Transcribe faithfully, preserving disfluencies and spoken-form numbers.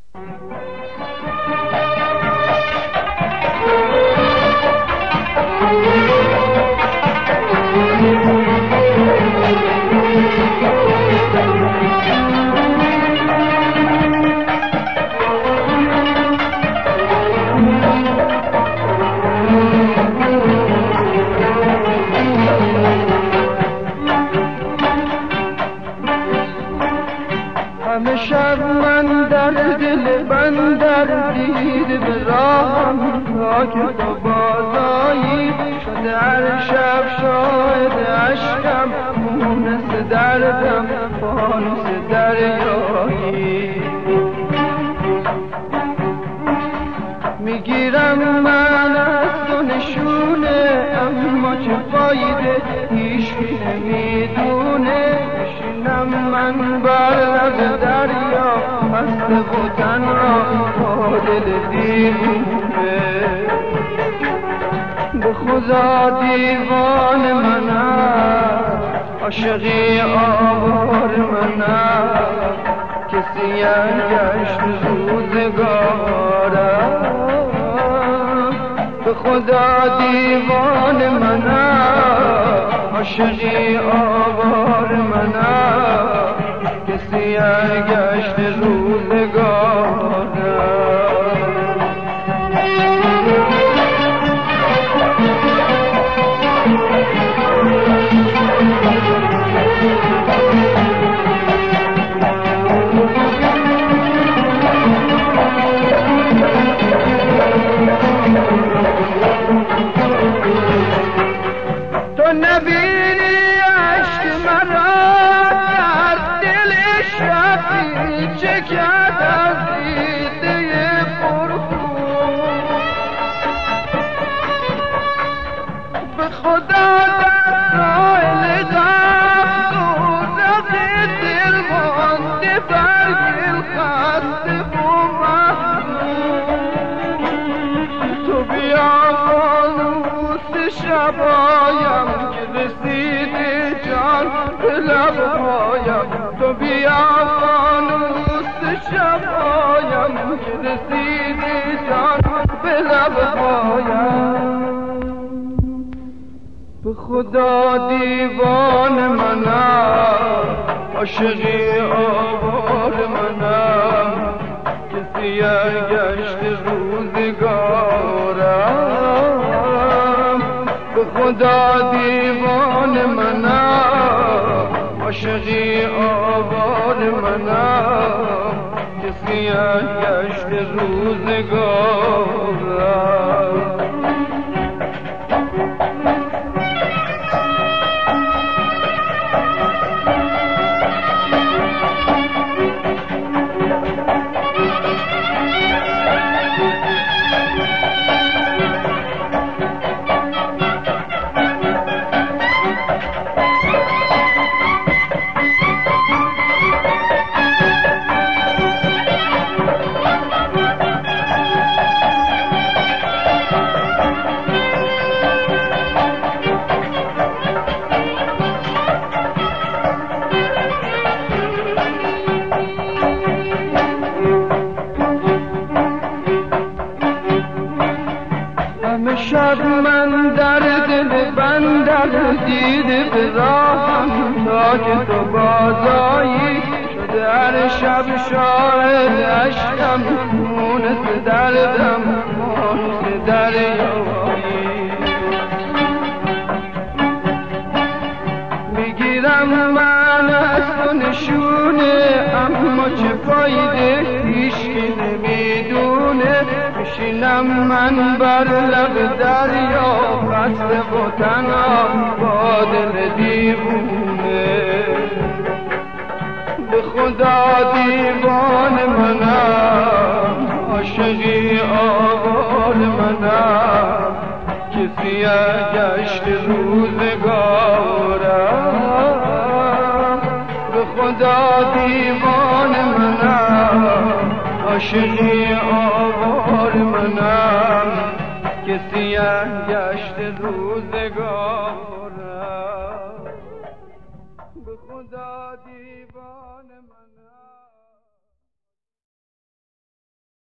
همه شب من در دل بندر دید به راهم تا که تو بازایی شده هر شب شاهد عشقم مونس دردم فانوس دریایی میگیرم من از تو نشونه اما چه فایده هیچکی نمیدونه بشینم من بر لب دریا خسته و تنها با دل دیوونه به خدا دیوان منم عاشقی آوار منم کسی گشت روزگارم به خدا دیوان منم عاشقی آوار منم کسی گشت روزگارم تو نبینی عشق مرا در دل شبی چه کرد از دیده پرخون به خدا در سایل غم دوزخ دل مانده برگل خسته و محزون تو بیا فانوس شبایم که رسیده جان به لب پایم تو بیا فانوس شبایم که رسیده جان به لب پایم به خدا دیوان منم عاشقی آوار منم کسی گشت روزگارم به خدا دیوان منم عاشقی آوار منم کسی گشت روزگارم همه شب من در دل بندر دیده به راهم تا که تو بازایی شده هر شب شاهد عشقم مونس دردم فانوس دریایی میگیرم من از تو نشونه اما چه فایده هیچکی نمیدونه میشینم من بر لب دریا خسته و تنها با دل دیوونه به خدا دیوان منم عاشقی آوار منم کسی گشت روزگارم به خدا دیوان منم عاشقی آوار منم کسی گشت روزگار